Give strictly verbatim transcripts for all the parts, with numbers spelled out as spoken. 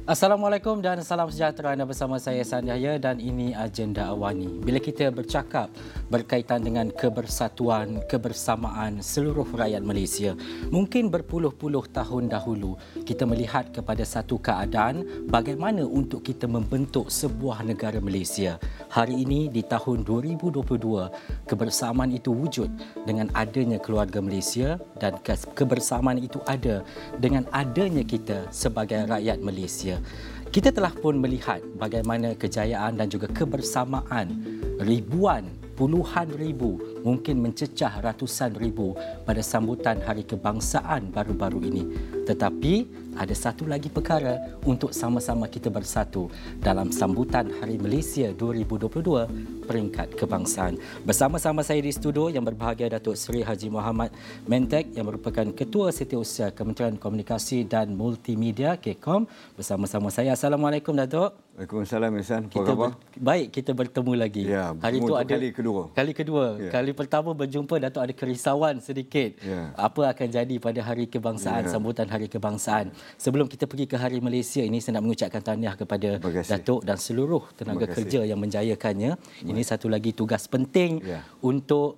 Assalamualaikum dan salam sejahtera. Anda bersama saya Ehsan Yahya dan ini Agenda Awani. Bila kita bercakap berkaitan dengan kebersatuan, kebersamaan seluruh rakyat Malaysia, mungkin berpuluh-puluh tahun dahulu kita melihat kepada satu keadaan bagaimana untuk kita membentuk sebuah negara Malaysia. Hari ini di tahun dua ribu dua puluh dua, kebersamaan itu wujud dengan adanya keluarga Malaysia dan kebersamaan itu ada dengan adanya kita sebagai rakyat Malaysia. Kita telah pun melihat bagaimana kejayaan dan juga kebersamaan ribuan, puluhan ribu, mungkin mencecah ratusan ribu pada sambutan Hari Kebangsaan baru-baru ini. Tetapi ada satu lagi perkara untuk sama-sama kita bersatu dalam sambutan Hari Malaysia dua ribu dua puluh dua peringkat kebangsaan. Bersama-sama saya di studio yang berbahagia Datuk Seri Haji Muhammad Mentek yang merupakan Ketua Setiausaha Kementerian Komunikasi dan Multimedia K C O M. Bersama-sama saya. Assalamualaikum Datuk. Waalaikumsalam Ehsan. Apa Kita khabar? ber, baik, kita bertemu lagi. Ya, hari itu ada kali kedua. Kali kedua. Ya. Kali pertama berjumpa Datuk ada kerisauan sedikit. Ya. Apa akan jadi pada Hari Kebangsaan, Ya. sambutan Hari Kebangsaan. Sebelum kita pergi ke Hari Malaysia ini, saya nak mengucapkan tahniah kepada Datuk dan seluruh tenaga kerja yang menjayakannya. Ini satu lagi tugas penting Ya. untuk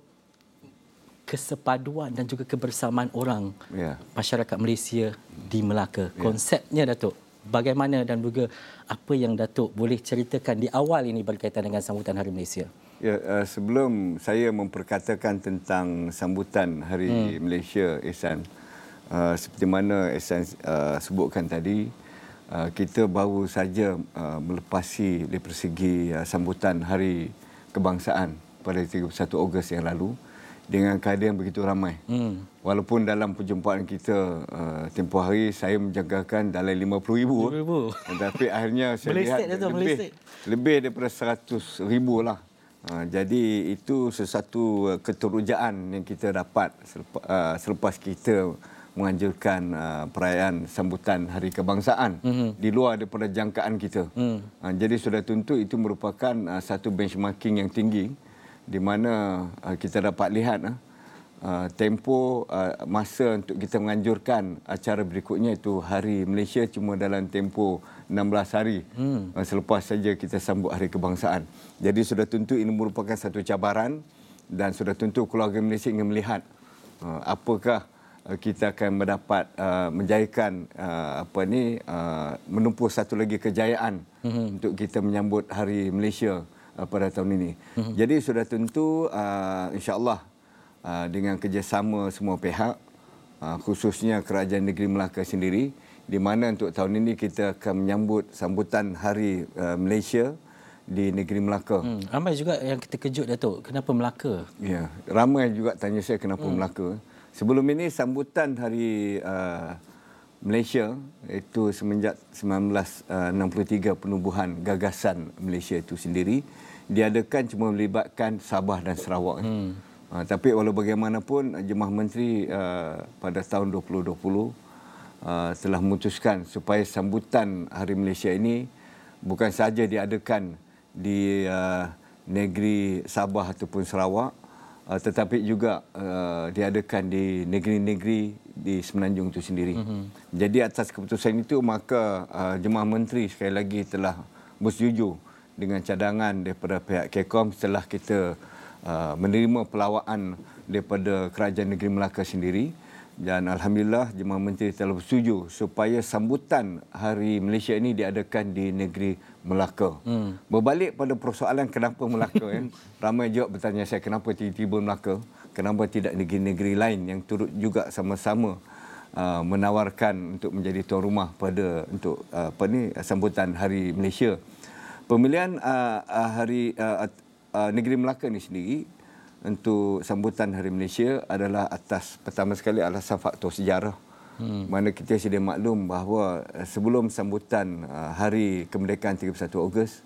kesepaduan dan juga kebersamaan orang Ya. masyarakat Malaysia di Melaka. Ya. Konsepnya Datuk, bagaimana dan juga apa yang Datuk boleh ceritakan di awal ini berkaitan dengan sambutan Hari Malaysia? Ya, uh, sebelum saya memperkatakan tentang sambutan Hari hmm. Malaysia, Ehsan, uh, seperti mana Ehsan uh, sebutkan tadi, uh, kita baru saja uh, melepasi dari persegi uh, sambutan Hari Kebangsaan pada tiga puluh satu Ogos yang lalu dengan keadaan begitu ramai. Hmm. Walaupun dalam perjumpaan kita uh, tempoh hari saya menjangkakan dalam lima puluh ribu, tetapi akhirnya saya lihat lebih, lebih daripada seratus ribu lah. Uh, jadi itu sesuatu uh, keterujaan yang kita dapat selepas, uh, selepas kita menganjurkan uh, perayaan sambutan Hari Kebangsaan mm-hmm. di luar daripada jangkaan kita. Mm. Uh, jadi sudah tentu itu merupakan uh, satu benchmarking yang tinggi di mana uh, kita dapat lihat uh, uh, tempoh uh, masa untuk kita menganjurkan acara berikutnya itu Hari Malaysia cuma dalam tempoh enam belas hari hmm. uh, selepas saja kita sambut Hari Kebangsaan. Jadi sudah tentu ini merupakan satu cabaran dan sudah tentu keluarga Malaysia ingin melihat uh, apakah uh, kita akan mendapat uh, menjayakan uh, apa ni uh, menempuh satu lagi kejayaan hmm. untuk kita menyambut Hari Malaysia pada tahun ini. Mm-hmm. Jadi sudah tentu uh, insya-Allah uh, dengan kerjasama semua pihak uh, khususnya Kerajaan Negeri Melaka sendiri di mana untuk tahun ini kita akan menyambut sambutan Hari uh, Malaysia di Negeri Melaka. Hmm. Ramai juga yang kita kejut Datuk, kenapa Melaka? Ya, ramai juga tanya saya kenapa hmm. Melaka. Sebelum ini sambutan Hari uh, Malaysia itu semenjak seribu sembilan ratus enam puluh tiga penubuhan gagasan Malaysia itu sendiri diadakan cuma melibatkan Sabah dan Sarawak. Hmm. Uh, tapi walau bagaimanapun Jemaah Menteri uh, pada tahun dua ribu dua puluh uh, telah memutuskan supaya sambutan Hari Malaysia ini bukan sahaja diadakan di uh, negeri Sabah ataupun Sarawak uh, tetapi juga uh, diadakan di negeri-negeri di Semenanjung itu sendiri. Mm-hmm. Jadi atas keputusan itu maka uh, Jemaah Menteri sekali lagi telah bersetuju dengan cadangan daripada pihak K C O M setelah kita uh, menerima pelawaan daripada Kerajaan Negeri Melaka sendiri dan alhamdulillah Jemaah Menteri telah bersetuju supaya sambutan Hari Malaysia ini diadakan di negeri Melaka. Hmm. Berbalik pada persoalan kenapa Melaka ya. Ramai juga bertanya saya kenapa tiba-tiba Melaka, kenapa tidak negeri-negeri lain yang turut juga sama-sama uh, menawarkan untuk menjadi tuan rumah pada untuk uh, apa ni sambutan Hari Malaysia. Pemilihan uh, uh, hari uh, uh, negeri Melaka ini sendiri untuk sambutan Hari Malaysia adalah atas pertama sekali alasan faktor sejarah. Hmm. Mana kita sedia maklum bahawa sebelum sambutan uh, Hari Kemerdekaan tiga puluh satu Ogos,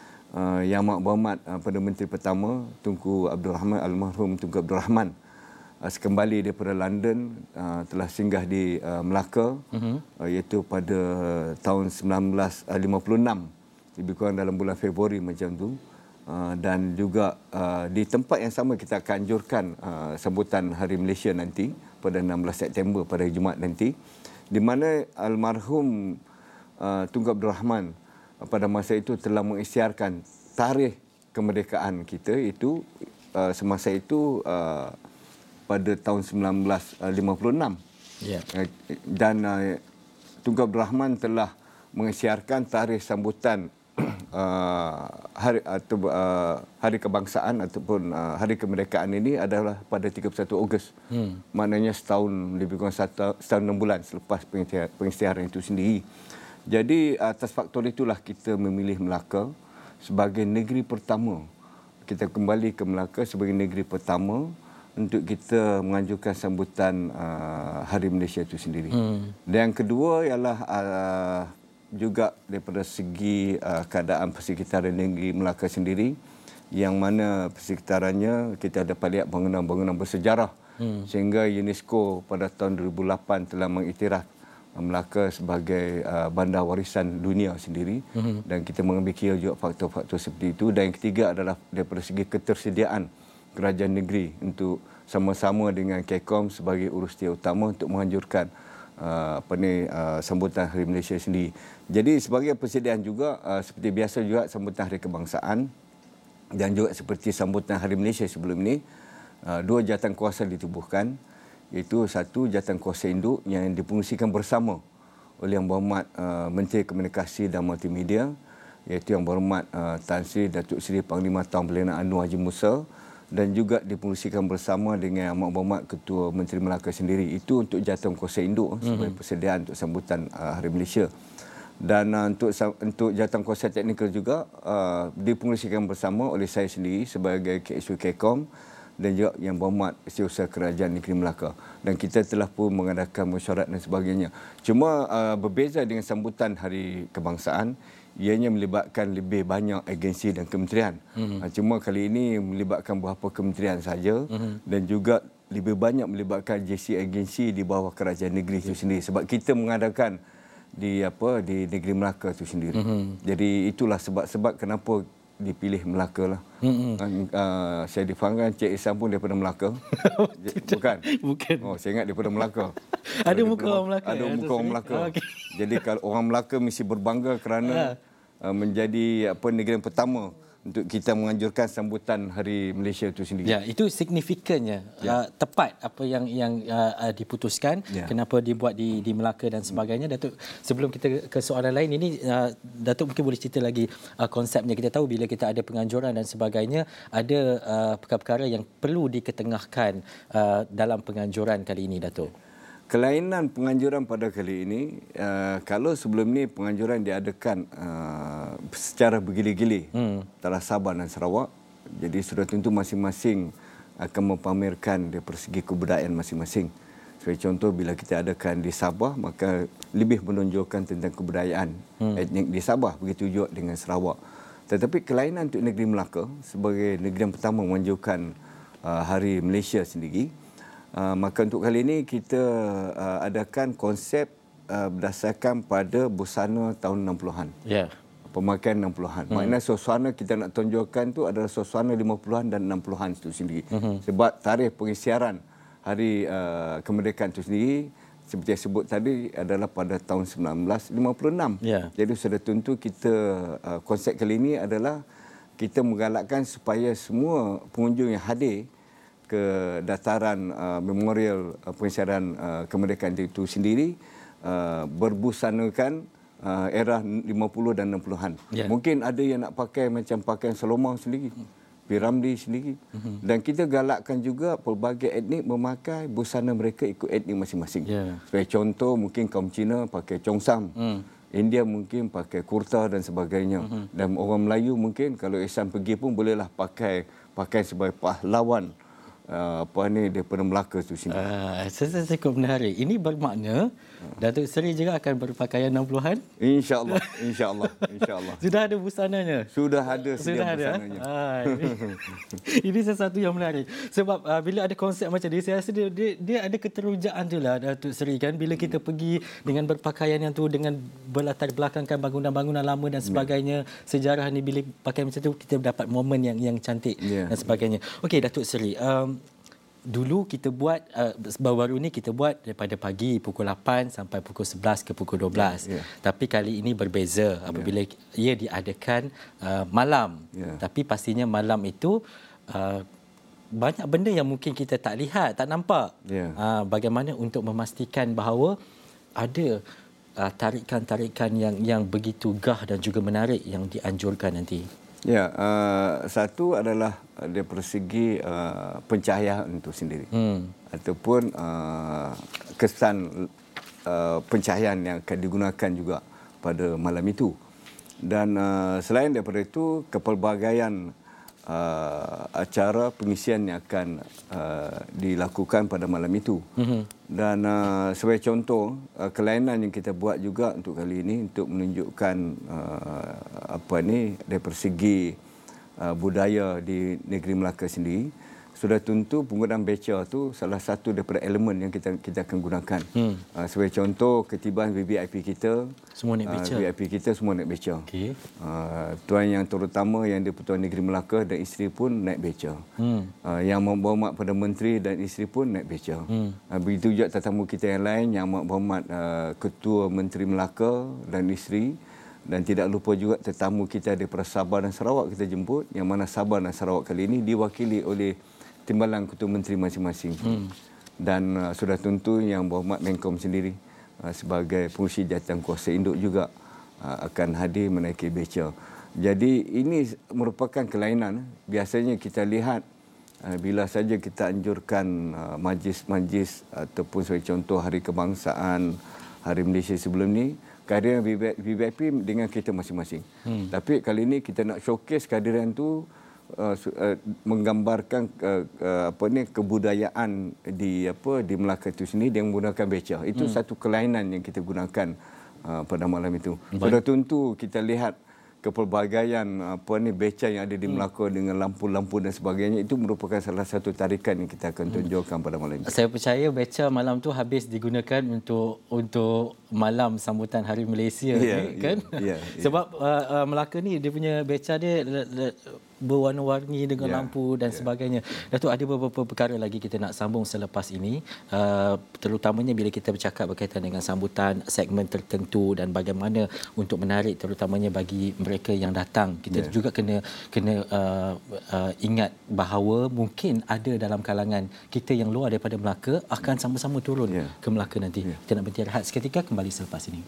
uh, Yang Amat Berhormat uh, Perdana Menteri pertama Tunku Abdul Rahman almarhum Tunku Abdul Rahman uh, sekembali daripada London uh, telah singgah di uh, Melaka uh-huh. uh, iaitu pada tahun seribu sembilan ratus lima puluh enam. Lebih kurang dalam bulan Februari macam tu. Uh, dan juga uh, di tempat yang sama kita akan anjurkan uh, sambutan Hari Malaysia nanti pada enam belas September pada hari Jumaat nanti di mana almarhum uh, Tunku Abdul Rahman uh, pada masa itu telah mengisytiharkan tarikh kemerdekaan kita itu uh, semasa itu uh, pada tahun sembilan belas lima puluh enam. Yeah. Uh, dan uh, Tunku Abdul Rahman telah mengisytiharkan tarikh sambutan Uh, hari atau uh, hari kebangsaan ataupun uh, hari kemerdekaan ini adalah pada tiga puluh satu Ogos. Hmm. Maknanya setahun lebih kurang satu, setahun enam bulan selepas pengisytiharan itu sendiri. Jadi atas faktor itulah kita memilih Melaka sebagai negeri pertama. Kita kembali ke Melaka sebagai negeri pertama untuk kita menganjurkan sambutan uh, Hari Malaysia itu sendiri. Hmm. Dan yang kedua ialah uh, juga daripada segi uh, keadaan persekitaran negeri Melaka sendiri, yang mana persekitarannya kita dapat lihat bangunan-bangunan bersejarah, hmm. sehingga UNESCO pada tahun dua ribu lapan telah mengiktiraf Melaka sebagai uh, bandar warisan dunia sendiri, hmm. dan kita mengambil kira juga faktor-faktor seperti itu. Dan yang ketiga adalah daripada segi ketersediaan kerajaan negeri untuk sama-sama dengan K C O M sebagai urustia utama untuk menganjurkan Uh, apa ni uh, sambutan Hari Malaysia sendiri. Jadi sebagai persediaan juga uh, seperti biasa juga sambutan Hari Kebangsaan dan juga seperti sambutan Hari Malaysia sebelum ini, uh, dua jawatankuasa ditubuhkan, iaitu satu jawatankuasa induk yang difungsikan bersama oleh Yang Berhormat uh, Menteri Komunikasi dan Multimedia, iaitu Yang Berhormat uh, Tan Sri Datuk Seri Panglima Tahun Perdana Anwar Haji Musa, dan juga difungsikan bersama dengan Amat Berhormat Ketua Menteri Melaka sendiri. Itu untuk jawatankuasa induk mm-hmm. sebagai persediaan untuk sambutan uh, Hari Malaysia. Dan uh, untuk untuk jawatankuasa teknikal juga uh, difungsikan bersama oleh saya sendiri sebagai K S U K C O M dan juga Yang Berhormat Setiausaha Kerajaan Negeri Melaka. Dan kita telah pun mengadakan mesyuarat dan sebagainya. Cuma uh, berbeza dengan sambutan Hari Kebangsaan, ianya melibatkan lebih banyak agensi dan kementerian. Mm-hmm. Cuma kali ini melibatkan beberapa kementerian saja, mm-hmm. dan juga lebih banyak melibatkan agensi-agensi di bawah kerajaan negeri itu sendiri. Sebab kita mengadakan di apa di negeri Melaka itu sendiri. Mm-hmm. Jadi itulah sebab-sebab kenapa dipilih Melaka lah. Mm-hmm. Uh, saya difahamkan Cik Ihsan pun daripada Melaka. Bukan? Bukan. Oh, saya ingat daripada Melaka. Ada muka orang Melaka. Ada ya, muka orang Melaka. Oh, okay. Jadi kalau orang Melaka mesti berbangga kerana uh, menjadi apa negeri yang pertama untuk kita menganjurkan sambutan Hari Malaysia itu sendiri. Ya, itu signifikannya, ya. uh, tepat apa yang yang uh, diputuskan, ya. Kenapa dibuat di di Melaka dan sebagainya. Datuk, sebelum kita ke soalan lain ini, uh, Datuk mungkin boleh cerita lagi uh, konsepnya. Kita tahu bila kita ada penganjuran dan sebagainya, ada uh, perkara-perkara yang perlu diketengahkan uh, dalam penganjuran kali ini, Datuk. Kelainan penganjuran pada kali ini, uh, kalau sebelum ni penganjuran diadakan uh, secara bergili-gili, hmm. antara Sabah dan Sarawak, jadi sudah tentu masing-masing akan mempamerkan dari segi kebudayaan masing-masing. Sebagai contoh, bila kita adakan di Sabah, maka lebih menonjolkan tentang kebudayaan hmm. etnik di Sabah, begitu juga dengan Sarawak. Tetapi kelainan untuk negeri Melaka sebagai negeri yang pertama menganjurkan uh, Hari Malaysia sendiri, Uh, maka untuk kali ini kita uh, adakan konsep uh, berdasarkan pada busana tahun enam puluhan. Ya. Yeah. Pemakaian enam puluhan. Hmm. Maknanya suasana kita nak tonjolkan tu adalah suasana lima puluhan dan enam puluhan itu sendiri. Hmm. Sebab tarikh pengisytiharan Hari uh, Kemerdekaan itu sendiri, seperti yang sebut tadi, adalah pada tahun sembilan belas lima puluh enam. Yeah. Jadi sudah tentu kita, uh, konsep kali ini adalah kita menggalakkan supaya semua pengunjung yang hadir ke dataran uh, memorial uh, pengisytiharan uh, kemerdekaan itu sendiri uh, berbusanakan uh, era lima puluh dan enam puluhan. Yeah. Mungkin ada yang nak pakai macam pakaian Selomang sendiri, Piramli sendiri. Mm-hmm. Dan kita galakkan juga pelbagai etnik memakai busana mereka ikut etnik masing-masing. Yeah. Sebagai contoh, mungkin kaum Cina pakai congsam. Mm. India mungkin pakai kurta dan sebagainya. Mm-hmm. Dan orang Melayu mungkin kalau Ihsan pergi pun bolehlah pakai pakaian sebagai pahlawan. Uh, apa ni daripada Melaka tu sini. Ah, saya cukup menarik. Ini bermakna Datuk Seri juga akan berpakaian enam puluhan? Insya-Allah, insya-Allah, insya-Allah. Sudah ada busananya. Sudah ada Sudah ada busananya. Ah, ini, ini sesuatu yang menarik. Sebab uh, bila ada konsep macam ni, saya rasa dia, dia, dia ada keterujaan tu lah Datuk Seri kan, bila kita pergi dengan berpakaian yang tu, dengan berlatar belakangkan bangunan-bangunan lama dan sebagainya, yeah. Sejarah ni bila pakai macam tu kita dapat momen yang yang cantik, yeah. Dan sebagainya. Okey Datuk Seri, um, dulu kita buat uh, baru-baru ni kita buat daripada pagi pukul lapan sampai pukul sebelas ke pukul dua belas. Yeah, yeah. Tapi kali ini berbeza apabila yeah. ia diadakan uh, malam. Yeah. Tapi pastinya malam itu uh, banyak benda yang mungkin kita tak lihat, tak nampak. Yeah. Uh, bagaimana untuk memastikan bahawa ada uh, tarikan-tarikan yang yang begitu gah dan juga menarik yang dianjurkan nanti. Ya, uh, satu adalah dari segi uh, pencahayaan itu sendiri, hmm. ataupun uh, kesan uh, pencahayaan yang akan digunakan juga pada malam itu. Dan uh, selain daripada itu, kepelbagaian uh, acara pengisian yang akan uh, dilakukan pada malam itu. Hmm. Dan uh, sebagai contoh, uh, kelainan yang kita buat juga untuk kali ini untuk menunjukkan uh, apa ni dari segi uh, budaya di negeri Melaka sendiri. Sudah tentu penggunaan beca tu salah satu daripada elemen yang kita kita akan gunakan. Hmm. Uh, sebagai contoh ketibaan V V I P kita, semua naik beca. Uh, V V I P kita semua naik beca. Okay. Uh, tuan yang terutama yang di-Pertuan Negeri Melaka dan isteri pun naik beca. Hmm. Uh, yang berhormat pada menteri dan isteri pun naik beca. Hmm. Uh, begitu juga tetamu kita yang lain yang berhormat uh, Ketua Menteri Melaka dan isteri. Dan tidak lupa juga tetamu kita daripada Sabah dan Sarawak kita jemput, yang mana Sabah dan Sarawak kali ini diwakili oleh timbalan ketua menteri masing-masing. Hmm. Dan uh, sudah tentu yang berhormat Menkom sendiri uh, sebagai pengurusi jawatan kuasa induk juga uh, akan hadir menaiki beca. Jadi ini merupakan kelainan. Biasanya kita lihat uh, bila saja kita anjurkan uh, majlis-majlis ataupun sebagai contoh Hari Kebangsaan, Hari Malaysia sebelum ni, kehadiran V V I P dengan kita masing-masing. Hmm. Tapi kali ini kita nak showcase kehadiran tu uh, uh, menggambarkan uh, uh, apa ni kebudayaan di apa di Melaka itu sendiri dengan menggunakan beca. Itu hmm. satu kelainan yang kita gunakan uh, pada malam itu. Baik. Sudah tentu kita lihat kepelbagaian apa ni beca yang ada di Melaka hmm. dengan lampu-lampu dan sebagainya, itu merupakan salah satu tarikan yang kita akan tunjukkan hmm. pada malam ini. Saya percaya beca malam tu habis digunakan untuk untuk malam sambutan Hari Malaysia yeah, ni, kan? Yeah, yeah, Sebab uh, uh, Melaka ni dia punya beca dia le, le, berwarna-warni dengan yeah, lampu dan yeah. sebagainya. Datuk, ada beberapa perkara lagi kita nak sambung selepas ini, uh, terutamanya bila kita bercakap berkaitan dengan sambutan segmen tertentu dan bagaimana untuk menarik terutamanya bagi mereka yang datang. Kita yeah. juga kena kena uh, uh, ingat bahawa mungkin ada dalam kalangan kita yang luar daripada Melaka akan sama-sama turun yeah. ke Melaka nanti. Yeah. Kita nak berhenti rehat seketika, kembali selepas ini.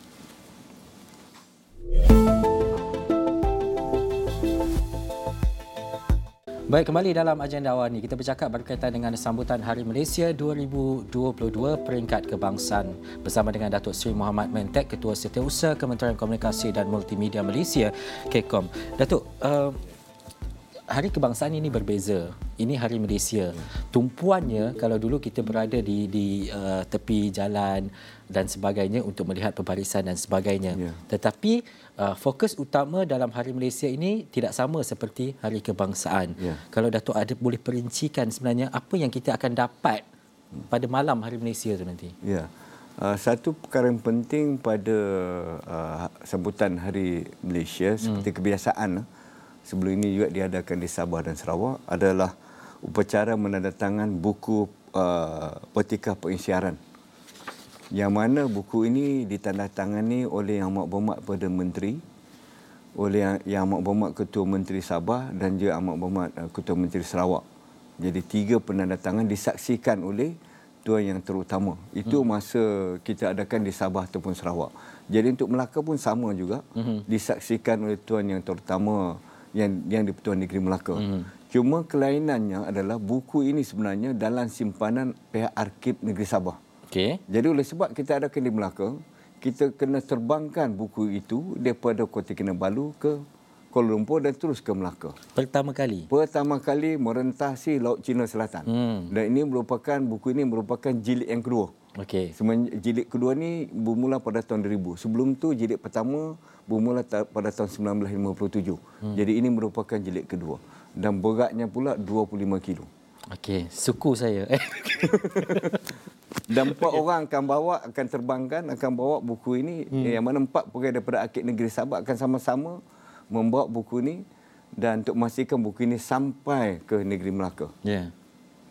Baik, kembali dalam agenda awal ini kita bercakap berkaitan dengan sambutan Hari Malaysia dua ribu dua puluh dua peringkat kebangsaan bersama dengan Datuk Seri Mohammad Mentek, Ketua Setiausaha Kementerian Komunikasi dan Multimedia Malaysia, K COM. Datuk, uh, Hari Kebangsaan ini berbeza. Ini Hari Malaysia. Tumpuannya kalau dulu kita berada di di uh, tepi jalan dan sebagainya untuk melihat pembarisan dan sebagainya. Yeah. Tetapi uh, fokus utama dalam Hari Malaysia ini tidak sama seperti Hari Kebangsaan. Yeah. Kalau Datuk ada boleh perincikan sebenarnya apa yang kita akan dapat pada malam Hari Malaysia itu nanti. Ya. Yeah. Uh, satu perkara yang penting pada uh, sambutan Hari Malaysia seperti hmm. kebiasaan sebelum ini juga diadakan di Sabah dan Sarawak adalah upacara menandatangan buku uh, Petika Pengisytiharan, yang mana buku ini ditandatangani oleh Yang Amat Berhormat Perdana Menteri, oleh Yang, Yang Amat Berhormat Ketua Menteri Sabah dan juga Amat Berhormat uh, Ketua Menteri Sarawak. Jadi tiga penandatangan disaksikan oleh tuan yang terutama. Itu hmm. masa kita adakan di Sabah ataupun Sarawak. Jadi untuk Melaka pun sama juga, hmm. disaksikan oleh tuan yang terutama yang yang di Pertuan Negeri Melaka. Hmm. Cuma kelainannya adalah buku ini sebenarnya dalam simpanan pihak Arkib Negeri Sabah. Okey. Jadi oleh sebab kita adakan di Melaka, kita kena terbangkan buku itu daripada Kota Kinabalu ke Kuala Lumpur dan terus ke Melaka. Pertama kali? Pertama kali merentasi Laut Cina Selatan. Hmm. Dan ini merupakan, buku ini merupakan jilid yang kedua. Okey. Semenjak jilid kedua ni bermula pada tahun dua ribu. Sebelum tu jilid pertama bermula ta- pada tahun sembilan belas lima puluh tujuh. Hmm. Jadi ini merupakan jilid kedua. Dan beratnya pula dua puluh lima kilo. Okey, suku saya. Dan empat okay. orang akan bawa, akan terbangkan, akan bawa buku ini. Hmm. Yang mana empat pegawai daripada Arkib Negeri Sabah akan sama-sama membawa buku ini dan untuk memastikan buku ini sampai ke negeri Melaka. Ya. Yeah.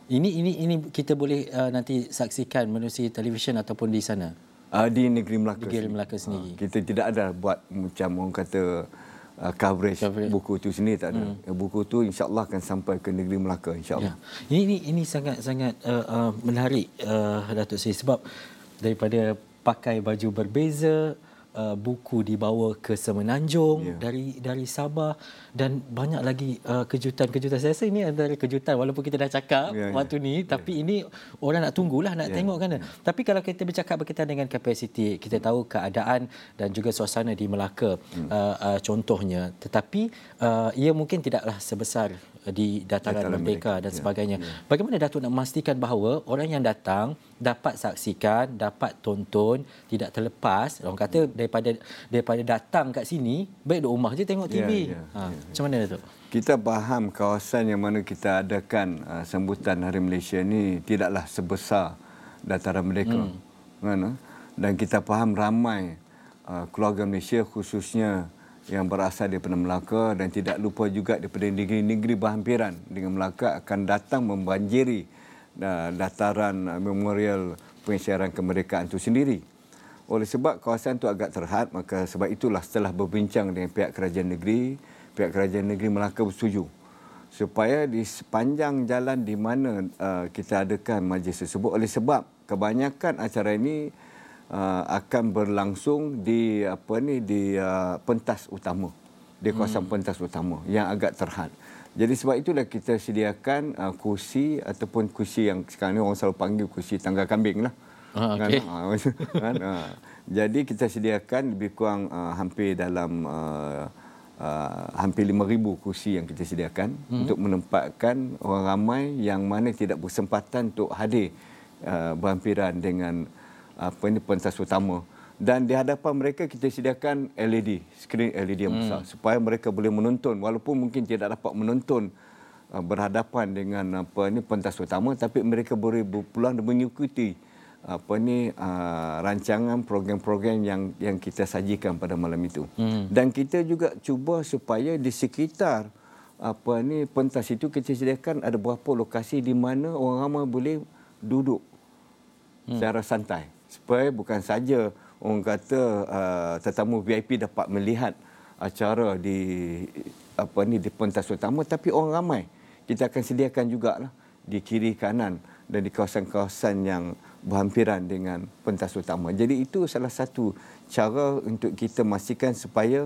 Ini ini ini kita boleh uh, nanti saksikan menerusi televisyen ataupun di sana. Uh, di negeri Melaka. Negeri Melaka sendiri. Uh, kita tidak ada buat macam orang kata uh, coverage, coverage buku tu sendiri, tak ada. Hmm. Buku tu insya-Allah akan sampai ke negeri Melaka, insya-Allah. Ya. Ini ini ini sangat sangat uh, uh, menarik uh, Datuk Seri, sebab daripada pakai baju berbeza, uh, buku dibawa ke Semenanjung, yeah, dari dari Sabah, dan banyak lagi uh, kejutan-kejutan. Saya rasa ini antara kejutan, walaupun kita dah cakap yeah, waktu yeah, ni, yeah, tapi ini orang nak tunggulah, nak yeah, tengok kan. Yeah. Tapi kalau kita bercakap berkaitan dengan kapasiti, kita tahu keadaan dan juga suasana di Melaka, hmm. uh, uh, contohnya, tetapi uh, ia mungkin tidaklah sebesar di dataran, dataran Merdeka dan sebagainya. Ya, ya. Bagaimana Datuk nak memastikan bahawa orang yang datang dapat saksikan, dapat tonton, tidak terlepas? Orang kata daripada daripada datang kat sini, baik duduk rumah je tengok T V. Ya, ya, ha, ya. Macam mana Datuk? Kita faham kawasan yang mana kita adakan uh, sambutan Hari Malaysia ni tidaklah sebesar dataran Merdeka. Hmm. Kan? Dan kita faham ramai uh, keluarga Malaysia, khususnya yang berasal daripada Melaka, dan tidak lupa juga daripada negeri-negeri berhampiran dengan Melaka akan datang membanjiri uh, dataran uh, memorial pengisytiharan kemerdekaan itu sendiri. Oleh sebab kawasan itu agak terhad, maka sebab itulah setelah berbincang dengan pihak kerajaan negeri, pihak kerajaan negeri Melaka bersetuju supaya di sepanjang jalan di mana uh, kita adakan majlis tersebut, oleh sebab kebanyakan acara ini Uh, akan berlangsung di apa ni di uh, pentas utama, di kawasan hmm. pentas utama yang agak terhad. Jadi sebab itulah kita sediakan uh, kursi ataupun kursi yang sekarang ni orang selalu panggil kursi tangga kambing lah. Ah, okay. kan? kan? uh, jadi kita sediakan lebih kurang uh, hampir dalam uh, uh, hampir lima ribu kursi yang kita sediakan hmm. untuk menempatkan orang ramai yang mana tidak bersempatan untuk hadir uh, berhampiran dengan apa ini pentas utama, dan di hadapan mereka kita sediakan L E D, skrin L E D yang besar, hmm. supaya mereka boleh menonton walaupun mungkin tidak dapat menonton uh, berhadapan dengan apa ini pentas utama, tapi mereka boleh berpeluang dan mengikuti apa ini uh, rancangan program-program yang yang kita sajikan pada malam itu. Hmm. Dan kita juga cuba supaya di sekitar apa ini pentas itu kita sediakan ada beberapa lokasi di mana orang ramai boleh duduk hmm. secara santai, supaya bukan saja orang kata uh, tetamu V I P dapat melihat acara di apa ni di pentas utama, tapi orang ramai kita akan sediakan jugalah di kiri kanan dan di kawasan-kawasan yang berhampiran dengan pentas utama. Jadi itu salah satu cara untuk kita memastikan supaya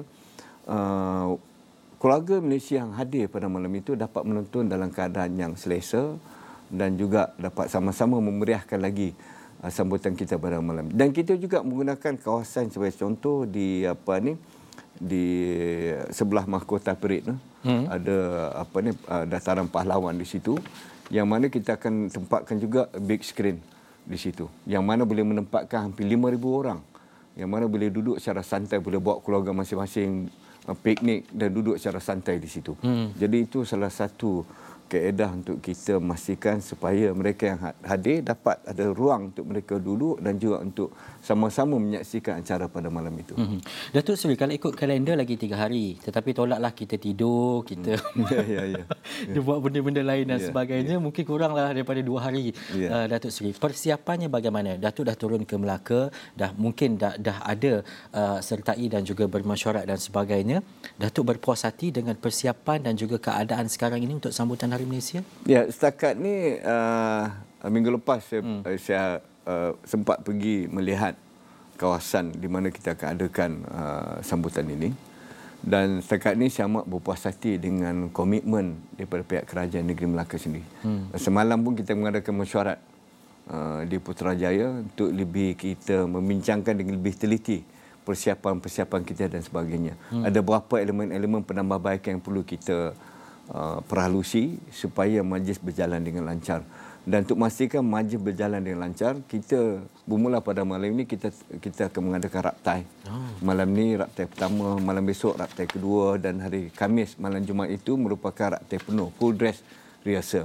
uh, keluarga Malaysia yang hadir pada malam itu dapat menonton dalam keadaan yang selesa dan juga dapat sama-sama memeriahkan lagi sambutan kita pada malam. Dan kita juga menggunakan kawasan sebagai contoh di apa ni di sebelah Mahkota Parade, hmm. ada apa ni dataran pahlawan di situ, yang mana kita akan tempatkan juga big screen di situ, yang mana boleh menempatkan hampir lima ribu orang, yang mana boleh duduk secara santai, boleh bawa keluarga masing-masing piknik dan duduk secara santai di situ. Hmm. Jadi itu salah satu kaedah untuk kita memastikan supaya mereka yang hadir dapat ada ruang untuk mereka duduk dan juga untuk sama-sama menyaksikan acara pada malam itu. Mm-hmm. Datuk Seri, kalau ikut kalender lagi tiga hari, tetapi tolaklah kita tidur, kita ya, ya, ya. dia buat benda-benda lain dan ya, sebagainya, ya. Mungkin kuranglah daripada dua hari. Ya. Uh, Datuk Seri, persiapannya bagaimana? Datuk dah turun ke Melaka, dah mungkin dah, dah ada uh, sertai dan juga bermesyuarat dan sebagainya. Datuk berpuas hati dengan persiapan dan juga keadaan sekarang ini untuk sambutan Hari Malaysia? Ya, setakat ni uh, minggu lepas saya, hmm. saya uh, sempat pergi melihat kawasan di mana kita akan adakan uh, sambutan ini, dan setakat ni saya amat berpuas hati dengan komitmen daripada pihak kerajaan negeri Melaka sendiri. Hmm. Semalam pun kita mengadakan mesyuarat uh, di Putrajaya untuk lebih kita membincangkan dengan lebih teliti persiapan-persiapan kita dan sebagainya. Hmm. Ada beberapa elemen-elemen penambahbaikan yang perlu kita Uh, perhalusi supaya majlis berjalan dengan lancar. Dan untuk memastikan majlis berjalan dengan lancar, kita bermula pada malam ini kita kita akan mengadakan raptai. Oh. Malam ni raptai pertama, malam besok raptai kedua, dan hari Khamis malam Jumaat itu merupakan raptai penuh, full dress rehearsal.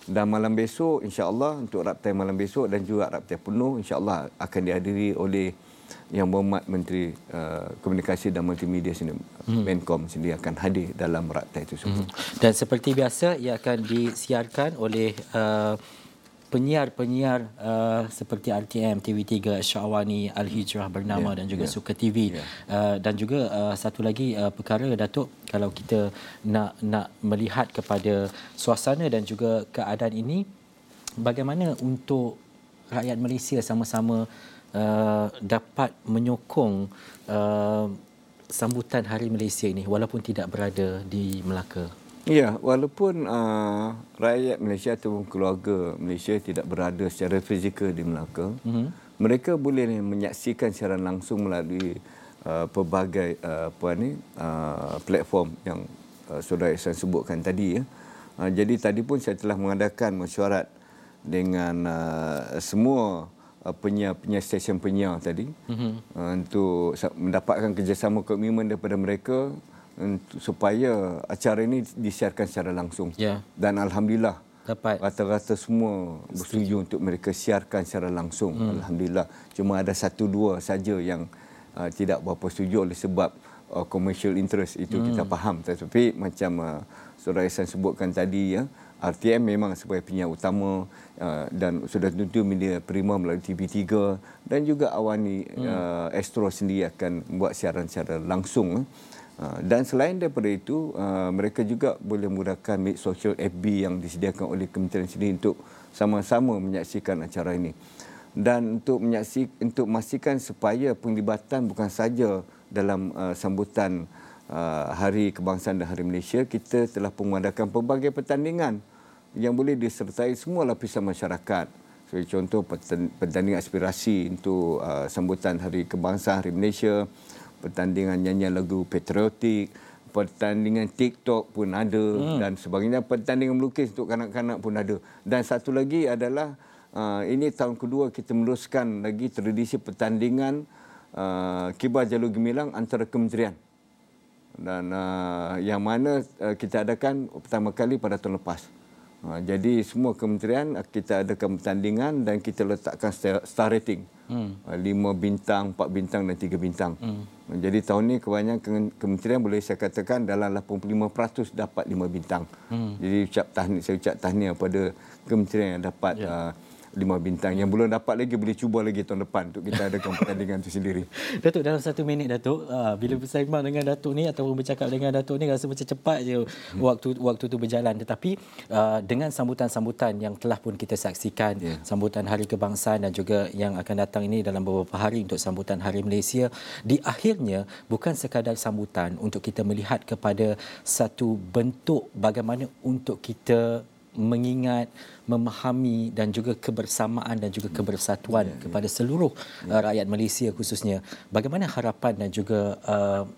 Dan malam besok insya-Allah untuk raptai malam besok dan juga raptai penuh insya-Allah akan dihadiri oleh Yang Berhormat Menteri uh, Komunikasi dan Multimedia sendiri, hmm. Menkom sendiri akan hadir dalam raptai tersebut. Hmm. Dan seperti biasa ia akan disiarkan oleh uh, penyiar-penyiar uh, seperti R T M, T V tiga, Syahwani, Al-Hijrah Bernama yeah, dan juga yeah. Suka T V. Yeah. Uh, dan juga uh, satu lagi uh, perkara Datuk, kalau kita nak nak melihat kepada suasana dan juga keadaan ini, bagaimana untuk rakyat Malaysia sama-sama uh, dapat menyokong uh, sambutan Hari Malaysia ini walaupun tidak berada di Melaka? Ya, walaupun uh, rakyat Malaysia ataupun keluarga Malaysia tidak berada secara fizikal di Melaka, mm-hmm. mereka boleh menyaksikan secara langsung melalui uh, pelbagai uh, apa ni uh, platform yang uh, Saudara Ihsan sebutkan tadi. Ya. Uh, jadi tadi pun saya telah mengadakan mesyuarat dengan uh, semua uh, penyiar-penyiar stesen penyiar tadi, mm-hmm. uh, untuk mendapatkan kerjasama komitmen daripada mereka untuk, supaya acara ini disiarkan secara langsung. Yeah. Dan alhamdulillah dapat rata-rata semua bersetuju untuk mereka siarkan secara langsung. Hmm. Alhamdulillah. Cuma ada satu dua saja yang uh, tidak berapa setuju oleh sebab uh, commercial interest, itu hmm. kita faham. Tetapi macam uh, Saudara Ihsan sebutkan tadi, ya, R T M memang sebagai penyiar utama uh, dan sudah tentu media prima melalui T V tiga dan juga Awani hmm. uh, Astro sendiri akan membuat siaran secara langsung. Uh. Dan selain daripada itu, mereka juga boleh menggunakan media sosial F B yang disediakan oleh kementerian sendiri untuk sama-sama menyaksikan acara ini. Dan untuk menyaksikan, untuk memastikan supaya penglibatan bukan saja dalam uh, sambutan uh, Hari Kebangsaan dan Hari Malaysia, kita telah mengadakan pelbagai pertandingan yang boleh disertai semua lapisan masyarakat. Sebagai contoh, pertandingan aspirasi untuk uh, sambutan Hari Kebangsaan Hari Malaysia, pertandingan nyanyian lagu patriotik, pertandingan TikTok pun ada hmm. dan sebagainya, pertandingan melukis untuk kanak-kanak pun ada. Dan satu lagi adalah uh, ini tahun kedua kita meneruskan lagi tradisi pertandingan uh, kibar jalur gemilang antara kementerian. Dan uh, yang mana uh, kita adakan pertama kali pada tahun lepas. Uh, jadi semua kementerian kita adakan pertandingan dan kita letakkan star rating. Hmm. lima bintang, empat bintang dan tiga bintang. Hmm. Jadi tahun ini kebanyakan kementerian boleh saya katakan dalam lapan puluh lima peratus dapat lima bintang. Hmm. Jadi ucap tahniah, saya ucap tahniah pada kementerian yang dapat yeah. uh, lima bintang. Yang belum dapat lagi boleh cuba lagi tahun depan untuk kita adakan pertandingan itu sendiri. Datuk, dalam satu minit Datuk, bila bersembang dengan Datuk ni ataupun bercakap dengan Datuk ni rasa macam cepat je hmm. waktu waktu tu berjalan. Tetapi dengan sambutan-sambutan yang telah pun kita saksikan, yeah. sambutan Hari Kebangsaan dan juga yang akan datang ini dalam beberapa hari untuk sambutan Hari Malaysia, di akhirnya bukan sekadar sambutan untuk kita melihat kepada satu bentuk bagaimana untuk kita mengingat, memahami dan juga kebersamaan dan juga kebersatuan ya, kepada seluruh ya. uh, rakyat Malaysia khususnya. Bagaimana harapan dan juga uh,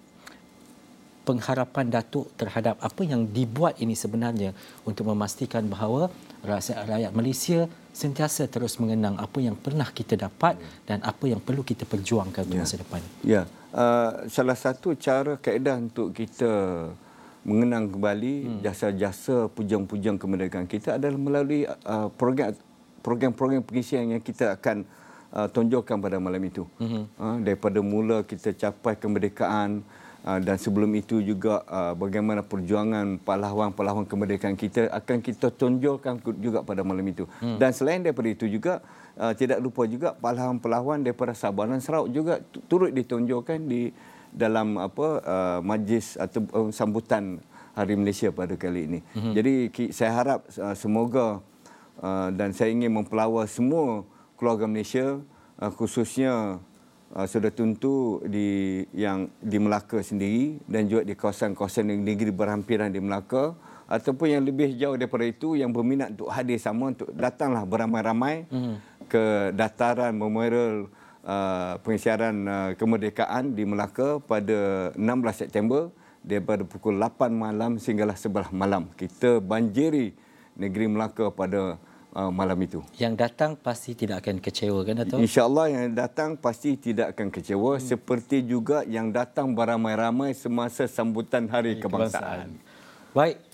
pengharapan Datuk terhadap apa yang dibuat ini sebenarnya untuk memastikan bahawa rakyat, rakyat Malaysia sentiasa terus mengenang apa yang pernah kita dapat ya. dan apa yang perlu kita perjuangkan untuk ya. masa depan. Ya, uh, salah satu cara kaedah untuk kita mengenang kembali hmm. jasa-jasa pujang-pujang kemerdekaan kita adalah melalui uh, program program-program pengisian yang kita akan uh, tonjolkan pada malam itu. Hmm. Uh, daripada mula kita capai kemerdekaan uh, dan sebelum itu juga uh, bagaimana perjuangan pahlawan-pahlawan kemerdekaan kita akan kita tonjolkan juga pada malam itu. Hmm. Dan selain daripada itu juga uh, tidak lupa juga pahlawan-pahlawan daripada Sabah dan Sarawak juga turut ditonjolkan di dalam apa uh, majlis atau uh, sambutan Hari Malaysia pada kali ini. Mm-hmm. Jadi saya harap uh, semoga uh, dan saya ingin mempelawar semua keluarga Malaysia uh, khususnya uh, sudah tentu di yang di Melaka sendiri dan juga di kawasan-kawasan negeri berhampiran di Melaka ataupun yang lebih jauh daripada itu yang berminat untuk hadir sama, untuk datanglah beramai-ramai mm-hmm. ke dataran Memorial Uh, pengisiaran uh, kemerdekaan di Melaka pada enam belas September daripada pukul lapan malam sehinggalah sebelas malam. Kita banjiri negeri Melaka pada uh, malam itu. Yang datang pasti tidak akan kecewa, kan Datuk? InsyaAllah yang datang pasti tidak akan kecewa hmm. seperti juga yang datang beramai-ramai semasa sambutan Hari Kebangsaan. Baik.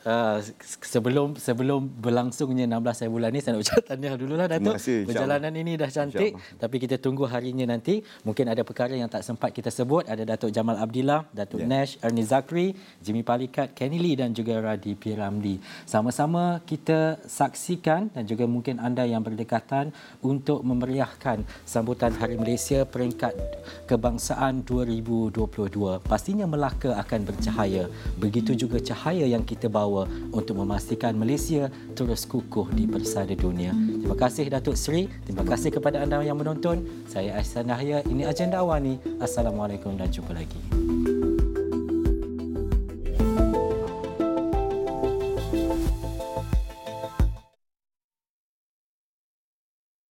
Uh, sebelum sebelum berlangsungnya enam belas hari bulan ni, saya nak ucap tahniah dululah Datuk. Kasih, Perjalanan ini dah cantik, tapi kita tunggu harinya nanti. Mungkin ada perkara yang tak sempat kita sebut. Ada Datuk Jamal Abdillah, Datuk yeah. Nash, Ernie Zakri, Jimmy Palikat, Kenny Lee dan juga Radi P. Ramli. Sama-sama kita saksikan dan juga mungkin anda yang berdekatan untuk memeriahkan sambutan Hari Malaysia Peringkat Kebangsaan dua ribu dua puluh dua. Pastinya Melaka akan bercahaya. Begitu juga cahaya yang kita bawa untuk memastikan Malaysia terus kukuh di persada dunia. Terima kasih Datuk Seri, terima kasih kepada anda yang menonton. Saya Ahsan Yahya, ini Agenda Awani. Assalamualaikum dan jumpa lagi.